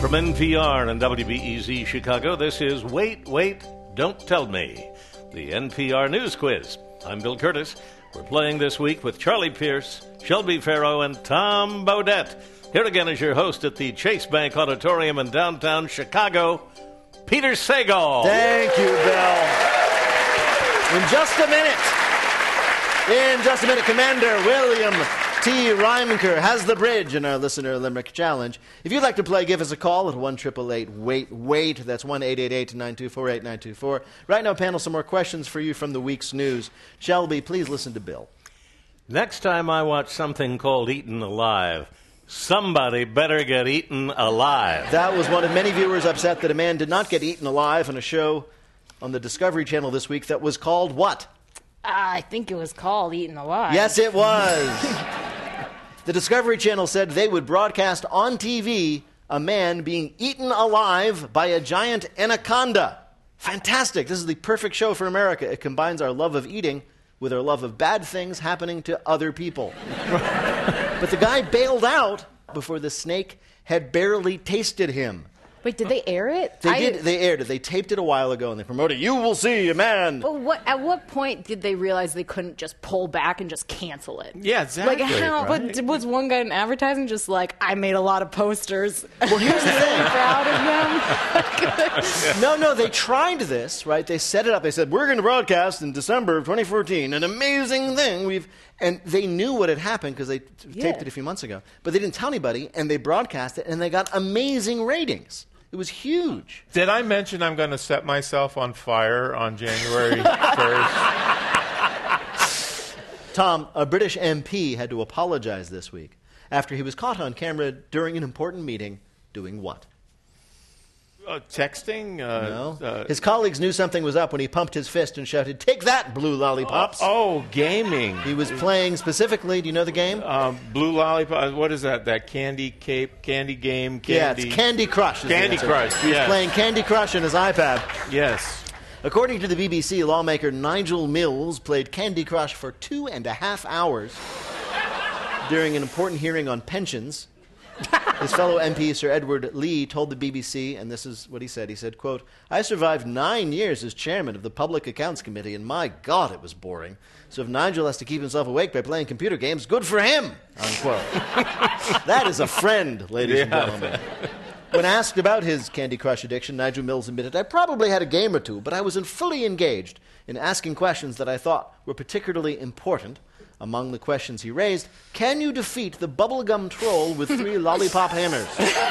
From NPR and WBEZ Chicago, this is Wait, Wait, Don't Tell Me, the NPR News Quiz. I'm Bill Curtis. We're playing this week with Charlie Pierce, Shelby Farrow, and Tom Bodett. Here again is your host at the Chase Bank Auditorium in downtown Chicago, Peter Sagal. Thank you, Bill. In just a minute, Commander William T. Reimenker has the bridge in our Listener Limerick Challenge. If you'd like to play, give us a call at 1-888-WAIT-WAIT. That's 1-888-924-8924. Right now, panel, some more questions for you from the week's news. Shelby, please listen to Bill. Next time I watch something called Eaten Alive, somebody better get eaten alive. That was one of many viewers upset that a man did not get eaten alive on a show on the Discovery Channel this week that was called what? I think it was called Eaten Alive. Yes, it was. The Discovery Channel said they would broadcast on TV a man being eaten alive by a giant anaconda. Fantastic. This is the perfect show for America. It combines our love of eating with our love of bad things happening to other people. But the guy bailed out before the snake had barely tasted him. Wait, did they air it? They aired it. They taped it a while ago, and they promoted, "You will see a man." Well, at what point did they realize they couldn't just pull back and just cancel it? Yeah, exactly. Like, how? Right? But was one guy in advertising just like, I made a lot of posters. Well, here's the thing. Proud of them. No, they tried this, right? They set it up. They said, we're going to broadcast in December of 2014, an amazing thing. And they knew what had happened because they taped it a few months ago. But they didn't tell anybody, and they broadcast it, and they got amazing ratings. It was huge. Did I mention I'm going to set myself on fire on January 1st? Tom, a British MP had to apologize this week after he was caught on camera during an important meeting doing what? Texting? No. His colleagues knew something was up when he pumped his fist and shouted, "Take that, blue lollipops." Gaming. He was playing specifically, do you know the game? Blue lollipop. What is that? That candy game? Yeah, it's Candy Crush. Candy Crush, He was playing Candy Crush on his iPad. Yes. According to the BBC, lawmaker Nigel Mills played Candy Crush for 2.5 hours during an important hearing on pensions. His fellow MP, Sir Edward Lee, told the BBC, and this is what he said. He said, quote, "I survived 9 years as chairman of the Public Accounts Committee, and my God, it was boring. So if Nigel has to keep himself awake by playing computer games, good for him," unquote. That is a friend, ladies and gentlemen. When asked about his Candy Crush addiction, Nigel Mills admitted, "I probably had a game or two, but I was fully engaged in asking questions that I thought were particularly important." Among the questions he raised, can you defeat the bubblegum troll with 3 lollipop hammers?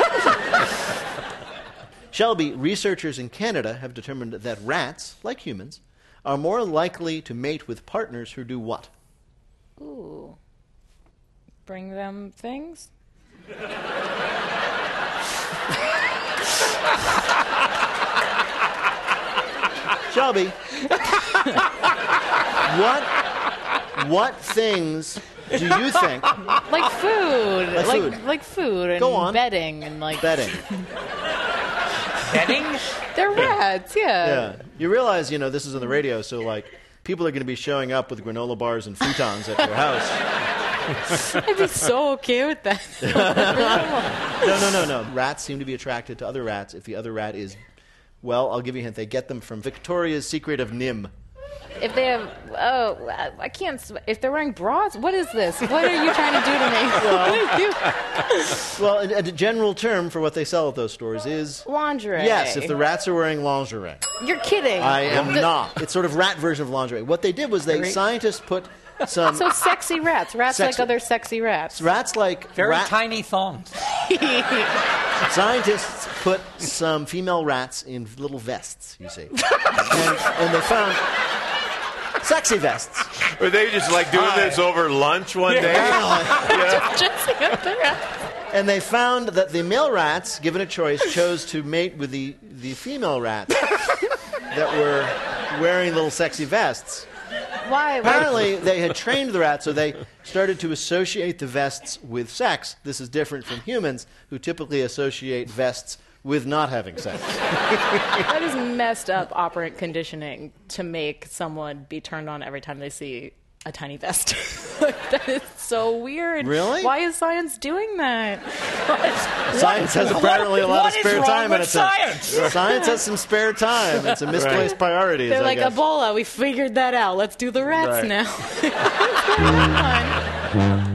Shelby, researchers in Canada have determined that rats, like humans, are more likely to mate with partners who do what? Ooh. Bring them things? Shelby, what things do you think? Like food. Like food. Like food and Go on. bedding and like Bedding. Bedding? They're rats, Yeah. You realize, this is on the radio, so people are going to be showing up with granola bars and futons at your house. I'd be so okay with that. No. Rats seem to be attracted to other rats if the other rat is, well, I'll give you a hint. They get them from Victoria's Secret of Nim. If they have, I can't, if they're wearing bras, what is this? What are you trying to do to me? Well, a general term for what they sell at those stores is... Lingerie. Yes, if the rats are wearing lingerie. You're kidding. I am not. It's sort of rat version of lingerie. What they did was scientists put some... So sexy rats. Rats like other sexy rats. Rats like... Very tiny thongs. Scientists put some female rats in little vests, you see. and they found... sexy vests. Were they just doing this over lunch one day? And they found that the male rats, given a choice, chose to mate with the female rats that were wearing little sexy vests. Why? Apparently, they had trained the rats, so they started to associate the vests with sex. This is different from humans, who typically associate vests with not having sex. That is messed up operant conditioning to make someone be turned on every time they see a tiny vest. That is so weird. Really? Why is science doing that? Science has apparently a lot of spare time, and it's science. Science has some spare time. It's a misplaced priorities. They're I like, guess. Ebola, we figured that out. Let's do the rats Right. now. What's going on?